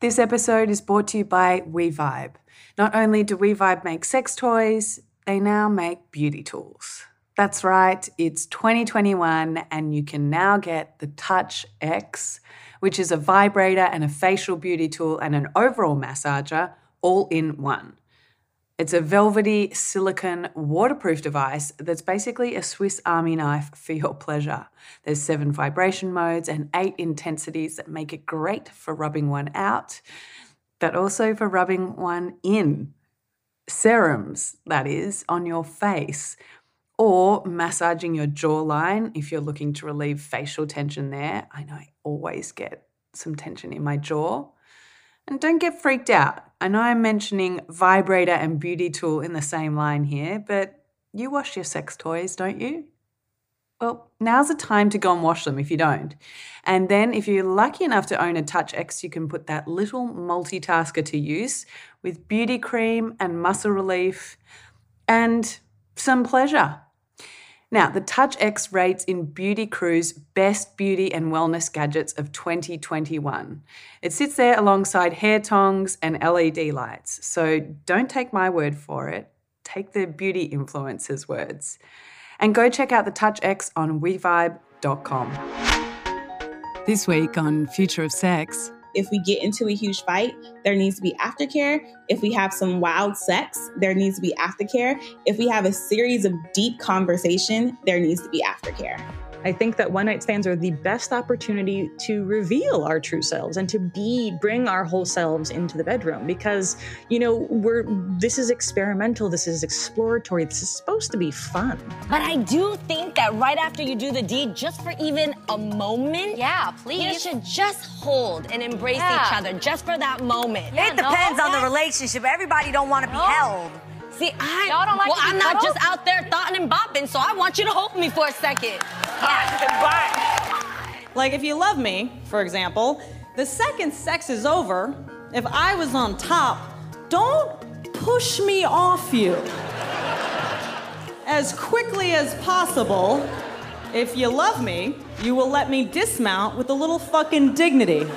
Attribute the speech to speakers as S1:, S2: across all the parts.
S1: This episode is brought to you by WeVibe. Not only do WeVibe make sex toys, they now make beauty tools. That's right, it's 2021 and you can now get the Touch X, which is a vibrator and a facial beauty tool and an overall massager all in one. It's a velvety silicone waterproof device that's basically a Swiss Army knife for your pleasure. There's 7 vibration modes and 8 intensities that make it great for rubbing one out, but also for rubbing one in. Serums, that is, on your face, or massaging your jawline if you're looking to relieve facial tension there. I know I always get some tension in my jaw. And don't get freaked out. I know I'm mentioning vibrator and beauty tool in the same line here, but you wash your sex toys, don't you? Well, now's the time to go and wash them if you don't. And then if you're lucky enough to own a Touch X, you can put that little multitasker to use with beauty cream and muscle relief and some pleasure. Now, the Touch X rates in Beauty Crew's Best Beauty and Wellness Gadgets of 2021. It sits there alongside hair tongs and LED lights. So don't take my word for it. Take the beauty influencers' words. And go check out the Touch X on wevibe.com. This week on Future of Sex.
S2: If we get into a huge fight, there needs to be aftercare. If we have some wild sex, there needs to be aftercare. If we have a series of deep conversation, there needs to be aftercare.
S3: I think that one-night stands are the best opportunity to reveal our true selves and to bring our whole selves into the bedroom because, this is experimental, this is exploratory, this is supposed to be fun.
S4: But I do think that right after you do the deed, just for even a moment,
S5: please.
S4: You should just hold and embrace each other just for that moment.
S5: Yeah, it depends on the relationship. Everybody don't want to be held.
S4: See,
S5: Y'all don't like to be
S4: I'm not
S5: cuddled?
S4: just out there thoughting and bopping, so I want you to hold me for a second.
S6: Like if you love me, for example, the second sex is over, if I was on top, don't push me off you. As quickly as possible, if you love me, you will let me dismount with a little fucking dignity.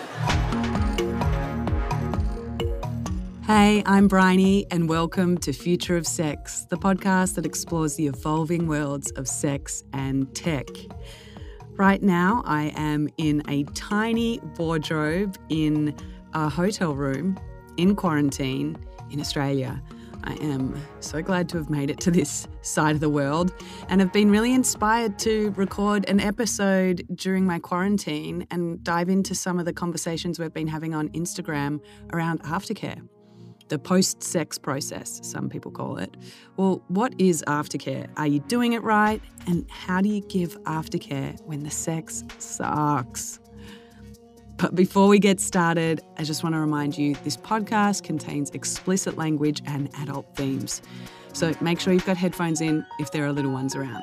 S1: Hey, I'm Bryony, and welcome to Future of Sex, the podcast that explores the evolving worlds of sex and tech. Right now, I am in a tiny wardrobe in a hotel room in quarantine in Australia. I am so glad to have made it to this side of the world and have been really inspired to record an episode during my quarantine and dive into some of the conversations we've been having on Instagram around aftercare. The post-sex process, some people call it. Well, what is aftercare? Are you doing it right? And how do you give aftercare when the sex sucks? But before we get started, I just want to remind you, this podcast contains explicit language and adult themes. So make sure you've got headphones in if there are little ones around.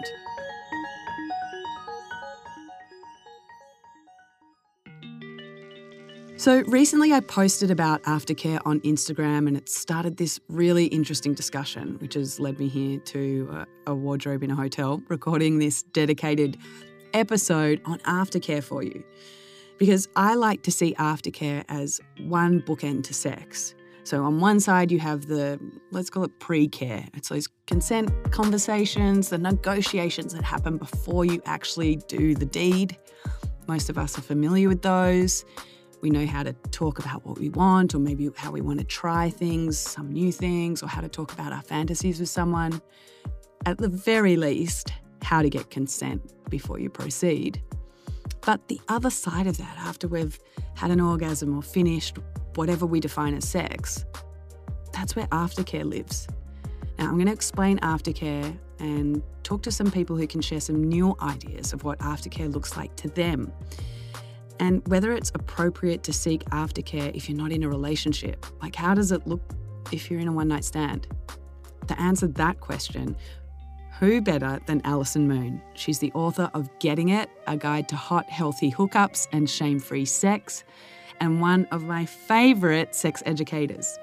S1: So recently I posted about aftercare on Instagram and it started this really interesting discussion, which has led me here to a wardrobe in a hotel recording this dedicated episode on aftercare for you. Because I like to see aftercare as one bookend to sex. So on one side you have the, let's call it pre-care. It's those consent conversations, the negotiations that happen before you actually do the deed. Most of us are familiar with those. We know how to talk about what we want or maybe how we want to try things, some new things, or how to talk about our fantasies with someone. At the very least, how to get consent before you proceed. But the other side of that, after we've had an orgasm or finished whatever we define as sex, that's where aftercare lives. Now, I'm going to explain aftercare and talk to some people who can share some new ideas of what aftercare looks like to them. And whether it's appropriate to seek aftercare if you're not in a relationship. Like, how does it look if you're in a one-night stand? To answer that question, who better than Alison Moon? She's the author of Getting It, A Guide to Hot, Healthy Hookups and Shame-Free Sex, and one of my favourite sex educators.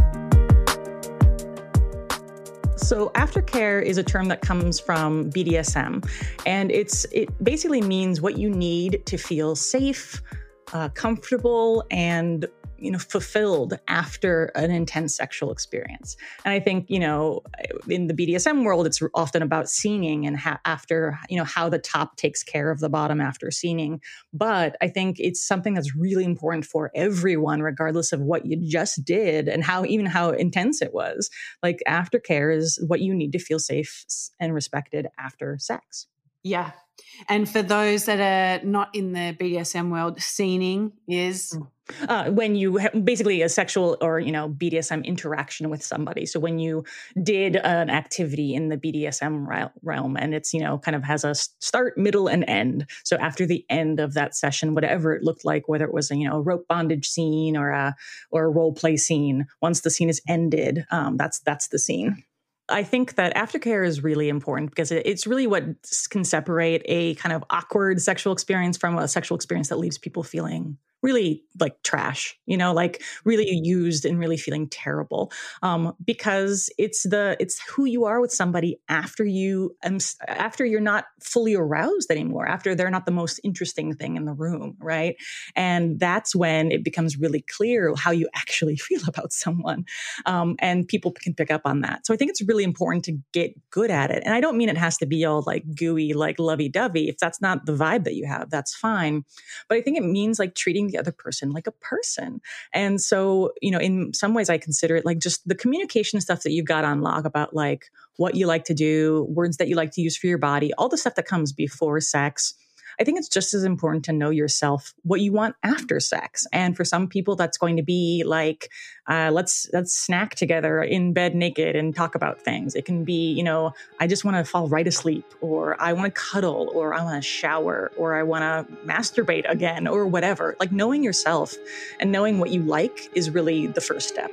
S3: So aftercare is a term that comes from BDSM, and it basically means what you need to feel safe, comfortable, and fulfilled after an intense sexual experience. And I think, in the BDSM world, it's often about scening and how the top takes care of the bottom after scening. But I think it's something that's really important for everyone, regardless of what you just did and how intense it was. Like, aftercare is what you need to feel safe and respected after sex.
S1: Yeah. And for those that are not in the BDSM world, scening is
S3: when you basically a sexual or BDSM interaction with somebody. So when you did an activity in the BDSM realm, and it's kind of has a start, middle, and end. So after the end of that session, whatever it looked like, whether it was a rope bondage scene or a role play scene, once the scene is ended, that's the scene. I think that aftercare is really important because it's really what can separate a kind of awkward sexual experience from a sexual experience that leaves people feeling really like trash, like really used and really feeling terrible. Because it's who you are with somebody after you're not fully aroused anymore, after they're not the most interesting thing in the room, right? And that's when it becomes really clear how you actually feel about someone. And people can pick up on that. So I think it's really important to get good at it. And I don't mean it has to be all like gooey, like lovey-dovey. If that's not the vibe that you have, that's fine. But I think it means like treating the other person like a person. And so, in some ways I consider it like just the communication stuff that you've got on lock about like what you like to do, words that you like to use for your body, all the stuff that comes before sex. I think it's just as important to know yourself, what you want after sex. And for some people, that's going to be like, let's snack together in bed naked and talk about things. It can be, I just want to fall right asleep, or I want to cuddle, or I want to shower, or I want to masturbate again, or whatever. Like, knowing yourself and knowing what you like is really the first step.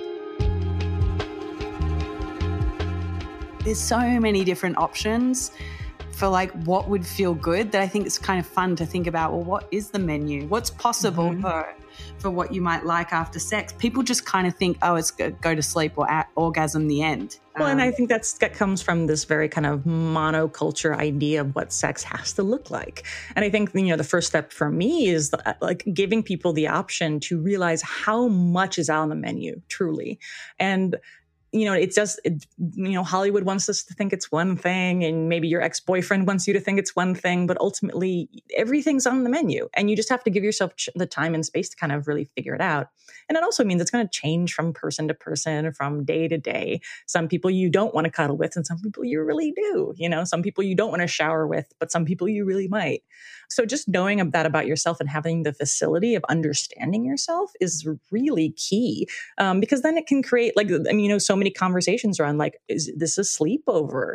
S1: There's so many different options for like what would feel good that I think it's kind of fun to think about, well, what is the menu? What's possible for what you might like after sex? People just kind of think, oh, it's go to sleep or orgasm the end.
S3: Well, and I think that comes from this very kind of monoculture idea of what sex has to look like. And I think, the first step for me is like giving people the option to realize how much is on the menu, truly. And it's just, Hollywood wants us to think it's one thing, and maybe your ex-boyfriend wants you to think it's one thing, but ultimately everything's on the menu, and you just have to give yourself the time and space to kind of really figure it out. And it also means it's going to change from person to person, from day to day. Some people you don't want to cuddle with, and some people you really do. Some people you don't want to shower with, but some people you really might. So just knowing that about yourself and having the facility of understanding yourself is really key, because then it can create so many conversations around like, is this a sleepover?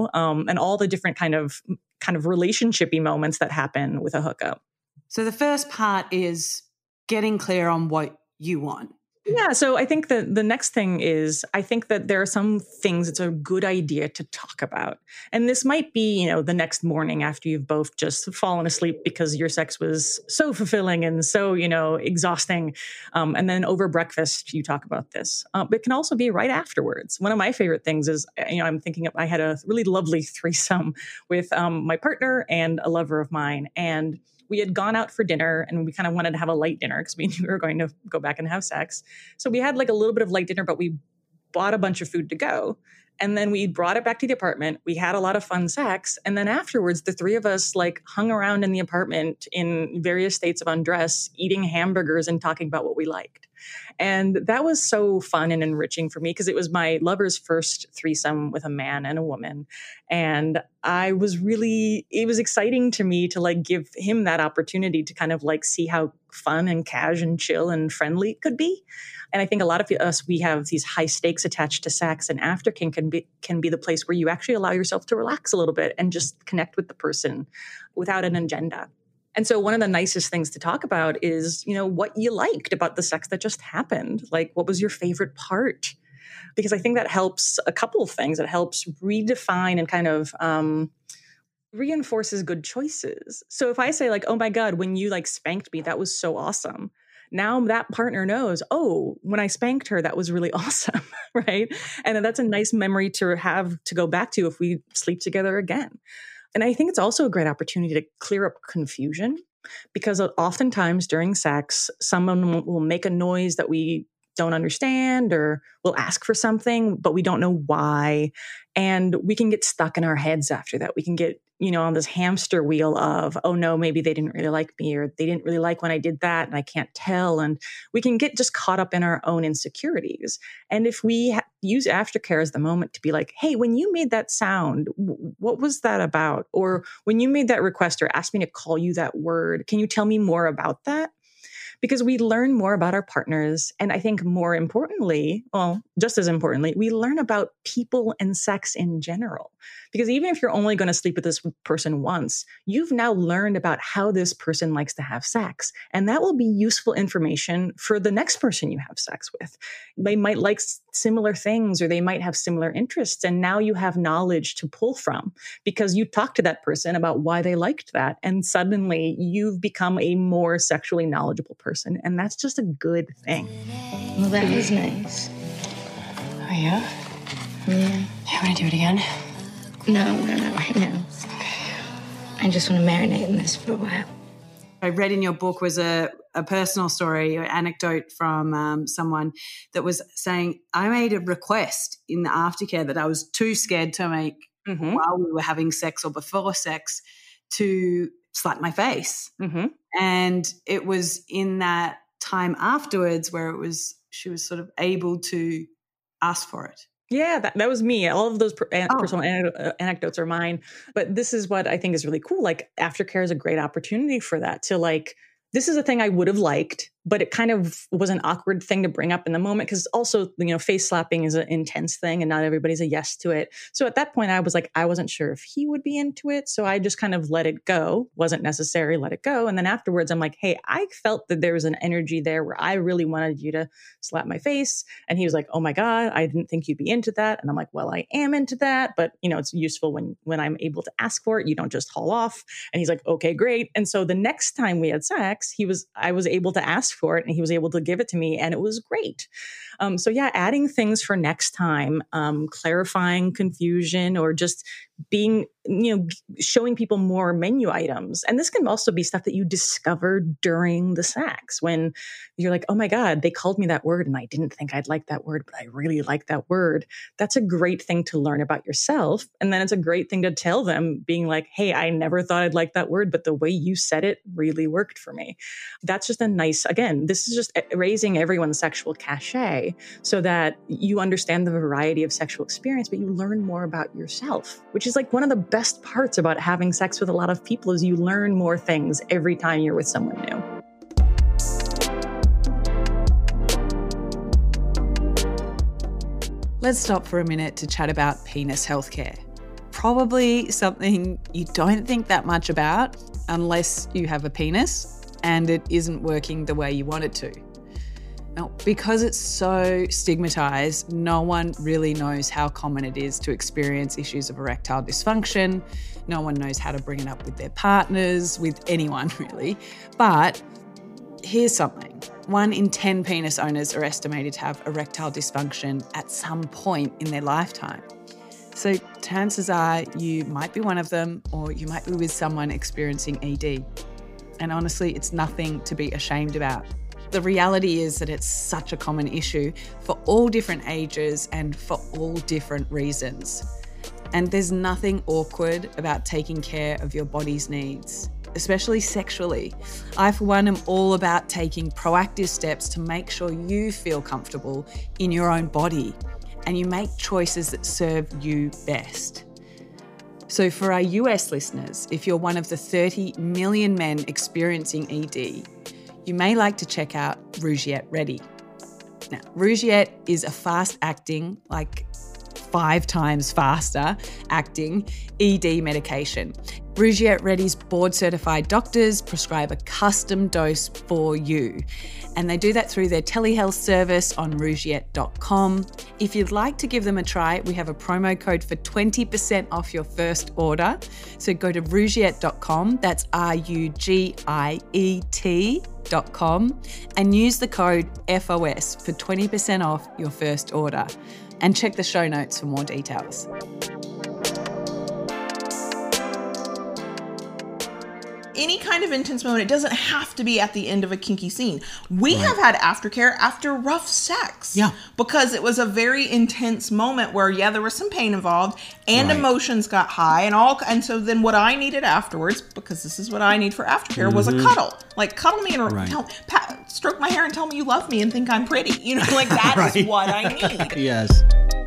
S3: And all the different kind of relationshipy moments that happen with a hookup.
S1: So the first part is getting clear on what you want.
S3: Yeah. So I think that the next thing is, I think that there are some things it's a good idea to talk about. And this might be, the next morning after you've both just fallen asleep because your sex was so fulfilling and so, exhausting. And then over breakfast, you talk about this. But it can also be right afterwards. One of my favorite things is, I'm thinking I had a really lovely threesome with my partner and a lover of mine. And we had gone out for dinner, and we kind of wanted to have a light dinner because we knew we were going to go back and have sex. So we had like a little bit of light dinner, but we bought a bunch of food to go. And then we brought it back to the apartment. We had a lot of fun sex. And then afterwards, the three of us like hung around in the apartment in various states of undress, eating hamburgers and talking about what we liked. And that was so fun and enriching for me because it was my lover's first threesome with a man and a woman. And it was exciting to me to like give him that opportunity to kind of like see how fun and cash and chill and friendly it could be. And I think a lot of us, we have these high stakes attached to sex, and aftercare can be the place where you actually allow yourself to relax a little bit and just connect with the person without an agenda. And so one of the nicest things to talk about is, what you liked about the sex that just happened. Like, what was your favorite part? Because I think that helps a couple of things. It helps redefine and kind of reinforces good choices. So if I say like, oh my God, when you like spanked me, that was so awesome. Now that partner knows, oh, when I spanked her, that was really awesome, right? And that's a nice memory to have to go back to if we sleep together again. And I think it's also a great opportunity to clear up confusion. Because oftentimes during sex, someone will make a noise that we don't understand, or we'll ask for something, but we don't know why. And we can get stuck in our heads after that. We can get, on this hamster wheel of, oh no, maybe they didn't really like me, or they didn't really like when I did that and I can't tell. And we can get just caught up in our own insecurities. And if we use aftercare as the moment to be like, hey, when you made that sound, what was that about? Or when you made that request or asked me to call you that word, can you tell me more about that? Because we learn more about our partners. And I think more importantly, well, just as importantly, we learn about people and sex in general. Because even if you're only going to sleep with this person once, you've now learned about how this person likes to have sex. And that will be useful information for the next person you have sex with. They might like similar things, or they might have similar interests. And now you have knowledge to pull from because you talked to that person about why they liked that. And suddenly you've become a more sexually knowledgeable person. And that's just a good thing.
S7: Well, that was nice.
S8: Oh, yeah?
S7: Yeah.
S8: You want to do it again?
S7: No, right now. I just want to marinate in this for a while.
S8: I read in your book was a personal story or anecdote from someone that was saying, I made a request in the aftercare that I was too scared to make while we were having sex or before sex to slap my face. And it was in that time afterwards where she was sort of able to ask for it.
S3: Yeah, that was me. All of those personal anecdotes are mine. But this is what I think is really cool. Like, aftercare is a great opportunity for that, to like, this is a thing I would have liked, but it kind of was an awkward thing to bring up in the moment because also, face slapping is an intense thing and not everybody's a yes to it. So at that point, I was like, I wasn't sure if he would be into it. So I just kind of let it go. Wasn't necessary, let it go. And then afterwards, I'm like, hey, I felt that there was an energy there where I really wanted you to slap my face. And he was like, oh my God, I didn't think you'd be into that. And I'm like, well, I am into that. But, it's useful when I'm able to ask for it. You don't just haul off. And he's like, okay, great. And so the next time we had sex, I was able to ask for it and he was able to give it to me, and it was great. So yeah, adding things for next time, clarifying confusion, or just being, showing people more menu items. And this can also be stuff that you discover during the sex when you're like, oh my God, they called me that word and I didn't think I'd like that word, but I really like that word. That's a great thing to learn about yourself. And then it's a great thing to tell them, being like, hey, I never thought I'd like that word, but the way you said it really worked for me. That's just a nice, again, this is just raising everyone's sexual cachet so that you understand the variety of sexual experience, but you learn more about yourself, which is like one of the best parts about having sex with a lot of people is you learn more things every time you're with someone new.
S1: Let's stop for a minute to chat about penis healthcare. Probably something you don't think that much about unless you have a penis and it isn't working the way you want it to. Now, because it's so stigmatized, no one really knows how common it is to experience issues of erectile dysfunction. No one knows how to bring it up with their partners, with anyone really. But here's something. 1 in 10 penis owners are estimated to have erectile dysfunction at some point in their lifetime. So chances are you might be one of them, or you might be with someone experiencing ED. And honestly, it's nothing to be ashamed about. The reality is that it's such a common issue for all different ages and for all different reasons. And there's nothing awkward about taking care of your body's needs, especially sexually. I, for one, am all about taking proactive steps to make sure you feel comfortable in your own body and you make choices that serve you best. So for our US listeners, if you're one of the 30 million men experiencing ED, you may like to check out Rougiette Ready. Now, Rougiette is a fast-acting, like 5 times faster acting ED medication. Rougiette Ready's board-certified doctors prescribe a custom dose for you. And they do that through their telehealth service on rougiette.com. If you'd like to give them a try, we have a promo code for 20% off your first order. So go to rougiette.com, that's RUGIET.com, and use the code FOS for 20% off your first order. And check the show notes for more details.
S9: any kind of intense moment, it doesn't have to be at the end of a kinky scene. We have had aftercare after rough sex.
S10: Yeah.
S9: Because it was a very intense moment where, there was some pain involved and emotions got high and so then what I needed afterwards, because this is what I need for aftercare, was a cuddle. Like, cuddle me and stroke my hair and tell me you love me and think I'm pretty. Like that is what I need.
S10: Yes.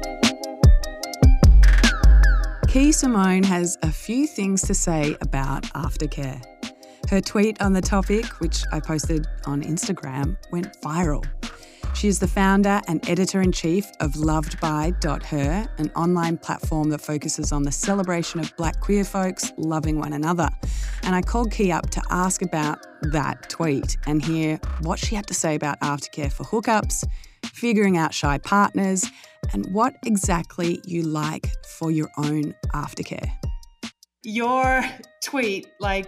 S1: Key Simone has a few things to say about aftercare. Her tweet on the topic, which I posted on Instagram, went viral. She is the founder and editor-in-chief of LovedBy.her, an online platform that focuses on the celebration of Black queer folks loving one another. And I called Key up to ask about that tweet and hear what she had to say about aftercare for hookups, figuring out shy partners, and what exactly you like for your own aftercare. Your tweet,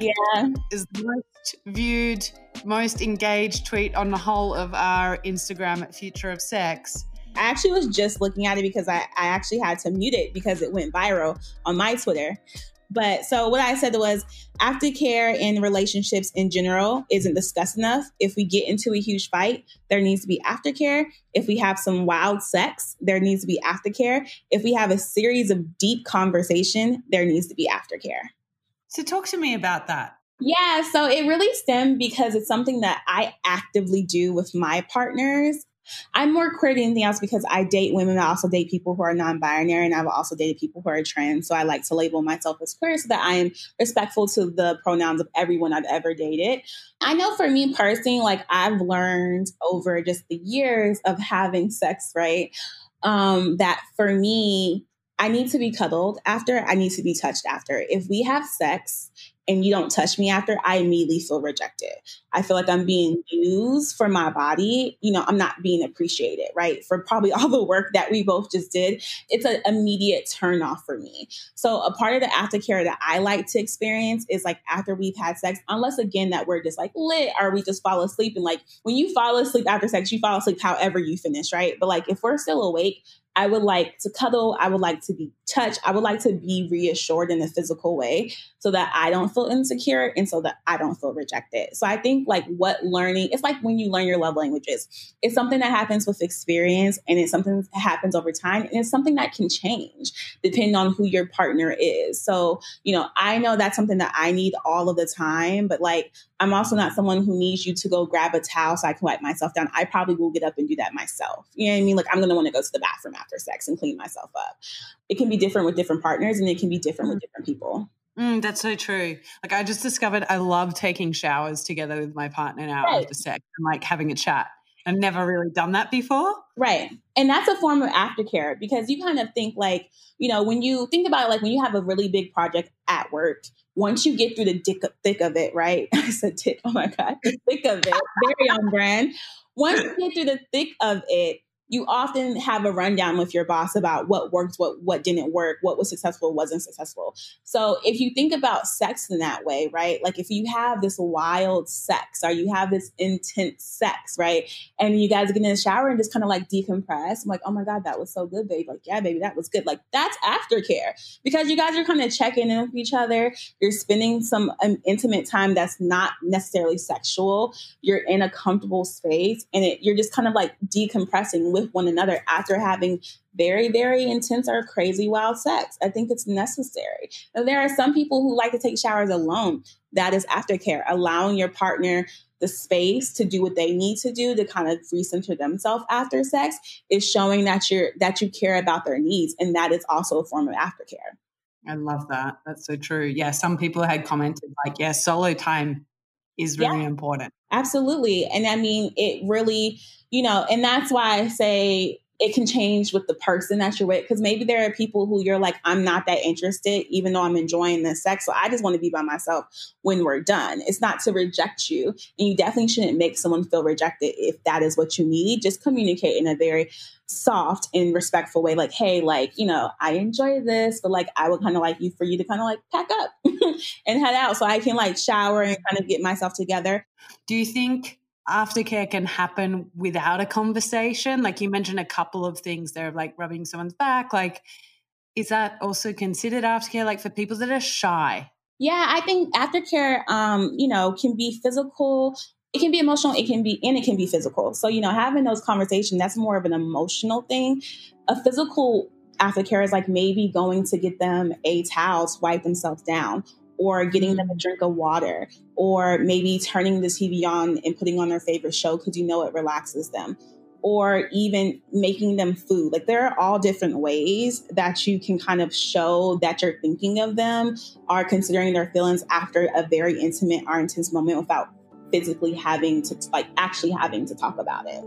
S1: is the most viewed, most engaged tweet on the whole of our Instagram at Future of Sex.
S2: I actually was just looking at it because I actually had to mute it because it went viral on my Twitter. But so what I said was, aftercare in relationships in general isn't discussed enough. If we get into a huge fight, there needs to be aftercare. If we have some wild sex, there needs to be aftercare. If we have a series of deep conversation, there needs to be aftercare.
S1: So talk to me about that.
S2: Yeah, so it really stemmed because it's something that I actively do with my partners. I'm more queer than anything else because I date women. I also date people who are non-binary, and I've also dated people who are trans. So I like to label myself as queer so that I am respectful to the pronouns of everyone I've ever dated. I know for me personally, I've learned over just the years of having sex, right, that for me, I need to be cuddled after. I need to be touched after. If we have sex and you don't touch me after, I immediately feel rejected. I feel like I'm being used for my body. I'm not being appreciated, right? For probably all the work that we both just did. It's an immediate turn off for me. So a part of the aftercare that I like to experience is after we've had sex, unless again that we're just lit or we just fall asleep. And when you fall asleep after sex, you fall asleep however you finish, right? But if we're still awake, I would like to cuddle. I would like to be touched. I would like to be reassured in a physical way so that I don't feel insecure and so that I don't feel rejected. So I think what learning, it's like when you learn your love languages, it's something that happens with experience and it's something that happens over time. And it's something that can change depending on who your partner is. So, I know that's something that I need all of the time, but I'm also not someone who needs you to go grab a towel so I can wipe myself down. I probably will get up and do that myself. You know what I mean? I'm going to want to go to the bathroom after sex and clean myself up. It can be different with different partners and it can be different with different people.
S1: That's so true. I just discovered I love taking showers together with my partner now after sex and having a chat. I've never really done that before.
S2: Right. And that's a form of aftercare because you kind of think when you think about when you have a really big project at work, once you get through the thick of it, right? I said tick. Oh my God. The thick of it. Very on brand. Once you get through the thick of it, you often have a rundown with your boss about what worked, what didn't work, what was successful, wasn't successful. So if you think about sex in that way, right? If you have this wild sex or you have this intense sex, right? And you guys get in the shower and just kind of decompress. I'm oh my God, that was so good, babe. Yeah, baby, that was good. That's aftercare because you guys are kind of checking in with each other. You're spending some intimate time that's not necessarily sexual. You're in a comfortable space and you're just kind of decompressing with one another after having very, very intense or crazy wild sex. I think it's necessary. And there are some people who like to take showers alone. That is aftercare, allowing your partner the space to do what they need to do to kind of recenter themselves after sex is showing that you care about their needs. And that is also a form of aftercare.
S1: I love that. That's so true. Yeah. Some people had commented solo time is really important.
S2: Absolutely. And I mean, it really, and that's why I say it can change with the person that you're with. Because maybe there are people who you're I'm not that interested, even though I'm enjoying the sex. So I just want to be by myself when we're done. It's not to reject you. And you definitely shouldn't make someone feel rejected if that is what you need. Just communicate in a very soft and respectful way. Hey, I enjoy this, but I would kind of like for you to kind of pack up and head out so I can shower and kind of get myself together.
S1: Do you think aftercare can happen without a conversation? You mentioned a couple of things there, rubbing someone's back. Is that also considered aftercare, for people that are shy?
S2: Yeah, I think aftercare, can be physical. It can be emotional. It can be physical. So, having those conversations, that's more of an emotional thing. A physical aftercare is like maybe going to get them a towel to wipe themselves down, or getting them a drink of water, or maybe turning the TV on and putting on their favorite show because it relaxes them, or even making them food. Like, there are all different ways that you can kind of show that you're thinking of them or considering their feelings after a very intimate or intense moment without physically having to talk about it.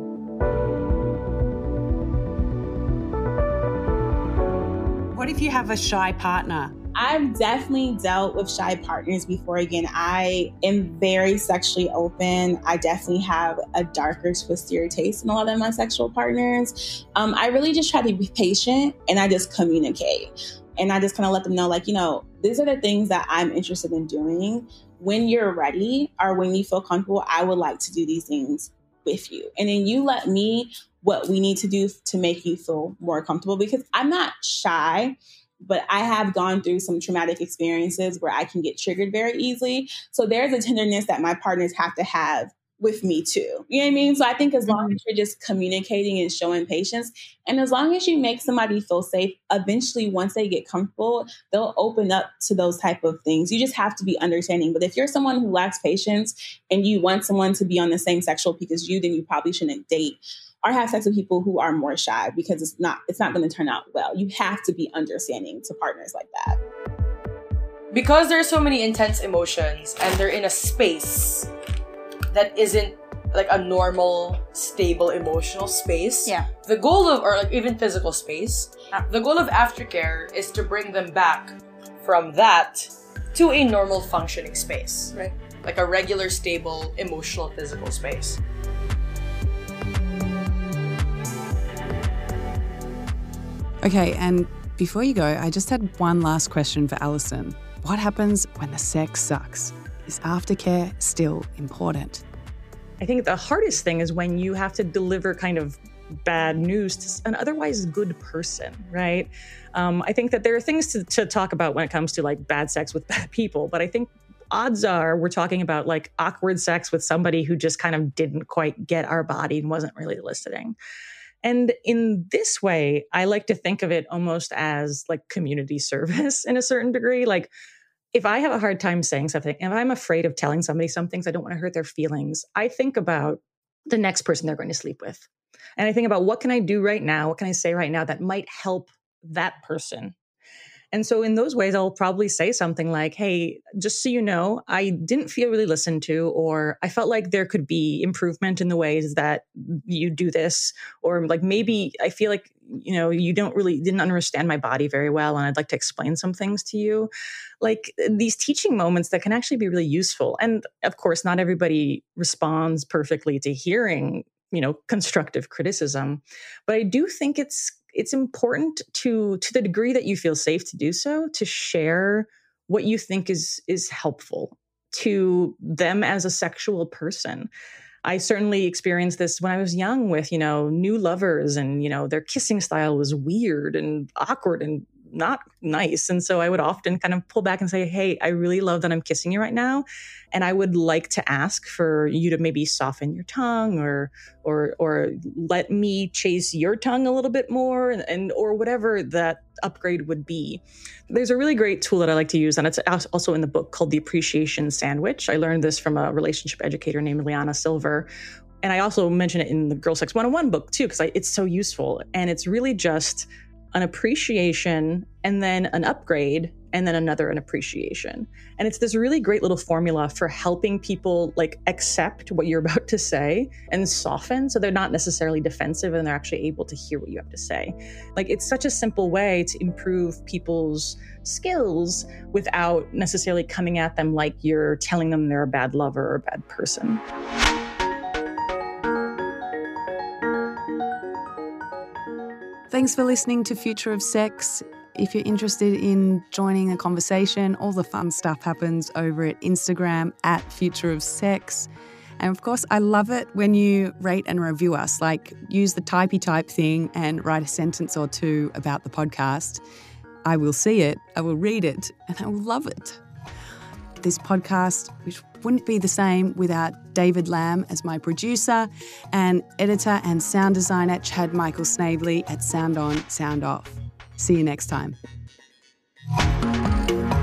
S8: What if you have a shy partner?
S2: I've definitely dealt with shy partners before. Again, I am very sexually open. I definitely have a darker, twistier taste in a lot of my sexual partners. I really just try to be patient, and I just communicate. And I just kind of let them know, these are the things that I'm interested in doing. When you're ready or when you feel comfortable, I would like to do these things with you. And then you let me what we need to do to make you feel more comfortable, because I'm not shy, but I have gone through some traumatic experiences where I can get triggered very easily. So there's a tenderness that my partners have to have with me too. You know what I mean? So I think as long as you're just communicating and showing patience, and as long as you make somebody feel safe, eventually once they get comfortable, they'll open up to those type of things. You just have to be understanding. But if you're someone who lacks patience and you want someone to be on the same sexual peak as you, then you probably shouldn't date or have sex with people who are more shy, because it's not going to turn out well. You have to be understanding to partners like that.
S10: Because there's so many intense emotions and they're in a space that isn't like a normal, stable emotional space.
S5: Yeah.
S10: The goal of, or like even physical space, the goal of aftercare is to bring them back from that to a normal functioning space, right? Like a regular, stable, emotional, physical space.
S1: Okay, and before you go, I just had one last question for Alison. What happens when the sex sucks? Is aftercare still important?
S3: I think the hardest thing is when you have to deliver kind of bad news to an otherwise good person, right? I think that there are things to talk about when it comes to like bad sex with bad people, but I think odds are we're talking about like awkward sex with somebody who just kind of didn't quite get our body and wasn't really listening. And in this way, I like to think of it almost as like community service in a certain degree. Like, if I have a hard time saying something, and I'm afraid of telling somebody some things, I don't want to hurt their feelings, I think about the next person they're going to sleep with. And I think about, what can I do right now? What can I say right now that might help that person? And so in those ways, I'll probably say something like, hey, just so you know, I didn't feel really listened to, or I felt like there could be improvement in the ways that you do this, or like maybe I feel like, you didn't understand my body very well, and I'd like to explain some things to you. Like these teaching moments that can actually be really useful. And of course, not everybody responds perfectly to hearing, constructive criticism, but I do think it's important to the degree that you feel safe to do so, to share what you think is helpful to them as a sexual person. I certainly experienced this when I was young with, new lovers, and, their kissing style was weird and awkward and not nice. And so I would often kind of pull back and say, hey, I really love that I'm kissing you right now. And I would like to ask for you to maybe soften your tongue or let me chase your tongue a little bit more, and or whatever that upgrade would be. There's a really great tool that I like to use, and it's also in the book, called The Appreciation Sandwich. I learned this from a relationship educator named Liana Silver. And I also mention it in the Girl Sex 101 book too, because it's so useful. And it's really just an appreciation, and then an upgrade, and then an appreciation. And it's this really great little formula for helping people like accept what you're about to say and soften, so they're not necessarily defensive and they're actually able to hear what you have to say. Like, it's such a simple way to improve people's skills without necessarily coming at them like you're telling them they're a bad lover or a bad person.
S1: Thanks for listening to Future of Sex. If you're interested in joining a conversation, all the fun stuff happens over at Instagram at Future of Sex. And of course, I love it when you rate and review us, like use the typey type thing and write a sentence or two about the podcast. I will see it, I will read it, and I will love it. this podcast, which wouldn't be the same without David Lamb as my producer and editor and sound designer Chad Michael Snavely at Sound On, Sound Off. See you next time.